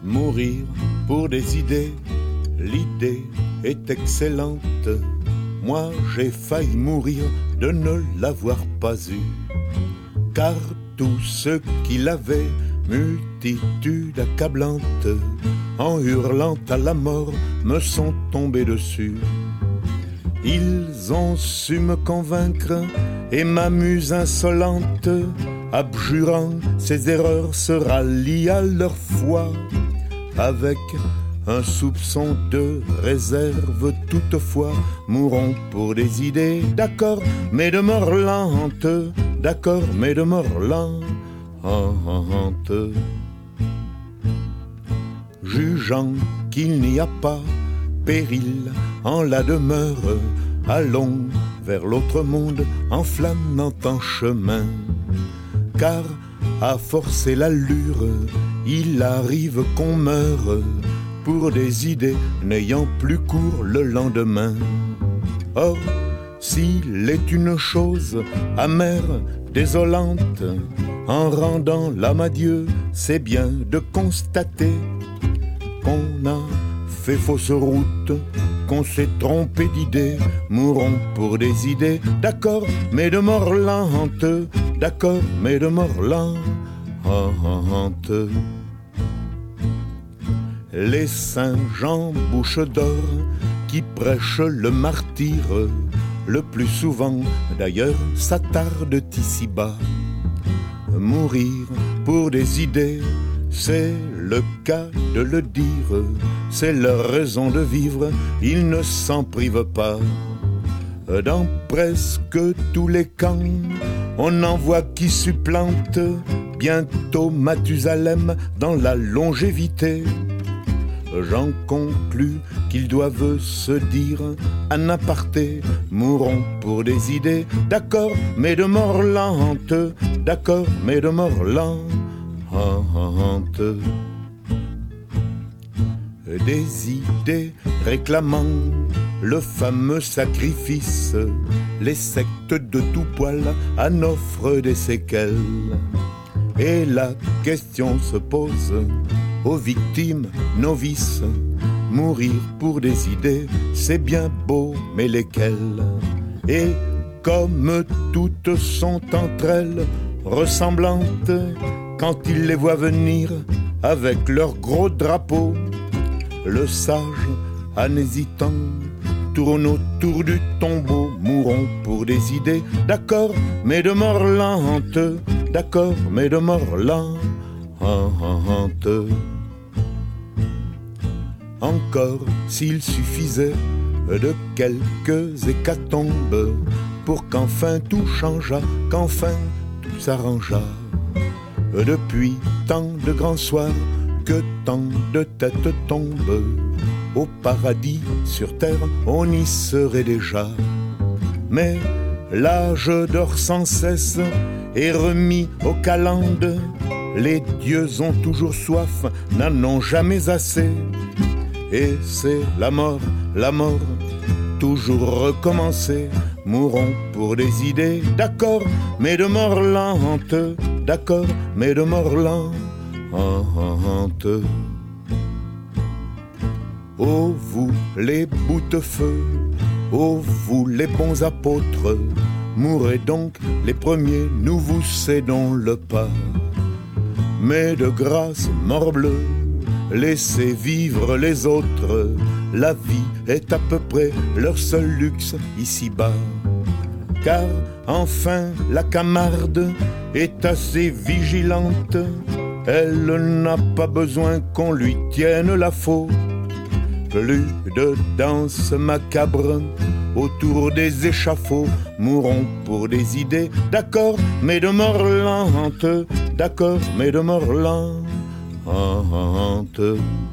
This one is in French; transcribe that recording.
Mourir pour des idées, l'idée est excellente. Moi j'ai failli mourir de ne l'avoir pas eu, car tous ceux qui l'avaient, multitude accablante, en hurlant à la mort, me sont tombés dessus. Ils ont su me convaincre et ma muse insolente, abjurant ses erreurs, se rallie à leur foi, avec un soupçon de réserve toutefois. Mourons pour des idées, d'accord, mais de mort lente, d'accord, mais de mort lente. Jugeant qu'il n'y a pas péril en la demeure, allons vers l'autre monde en flânant en chemin, car à forcer l'allure, il arrive qu'on meure pour des idées n'ayant plus cours le lendemain. Or, s'il est une chose amère, désolante, en rendant l'âme à Dieu, c'est bien de constater qu'on a fait fausse route, qu'on s'est trompé d'idées. Mourons pour des idées, d'accord, mais de mort lente, d'accord, mais de mort lente. Les saints Jean bouche d'or qui prêchent le martyre, le plus souvent d'ailleurs s'attardent ici-bas. Mourir pour des idées, c'est le cas de le dire, c'est leur raison de vivre, ils ne s'en privent pas. Dans presque tous les camps, on en voit qui supplantent bientôt Mathusalem dans la longévité. J'en conclus qu'ils doivent se dire en aparté, mourons pour des idées, d'accord, mais de mort lente, d'accord, mais de mort lente. Des idées réclamant le fameux sacrifice, les sectes de tout poil en offrent des séquelles. Et la question se pose aux victimes novices, mourir pour des idées, c'est bien beau, mais lesquelles? Et comme toutes sont entre elles ressemblantes, quand il les voit venir avec leur gros drapeau, le sage, en hésitant, tourne autour du tombeau. Mourons pour des idées, d'accord, mais de mort lente, d'accord, mais de mort lente. Encore s'il suffisait de quelques hécatombes pour qu'enfin tout changeât, qu'enfin tout s'arrangeât. Depuis tant de grands soirs que tant de têtes tombent, au paradis sur terre on y serait déjà. Mais l'âge dort sans cesse et remis aux calendes, les dieux ont toujours soif, n'en ont jamais assez. Et c'est la mort, toujours recommencer. Mourons pour des idées, d'accord, mais de mort lente, d'accord, mais de mort lente. Ô vous les boutefeux, ô vous les bons apôtres, mourrez donc les premiers, nous vous cédons le pas. Mais de grâce, morbleu, laissez vivre les autres, la vie est à peu près leur seul luxe ici-bas. Car enfin la Camarde est assez vigilante, elle n'a pas besoin qu'on lui tienne la faute. Plus de danse macabre autour des échafauds, mourons pour des idées, d'accord, mais de mort lente, d'accord, mais de mort lente.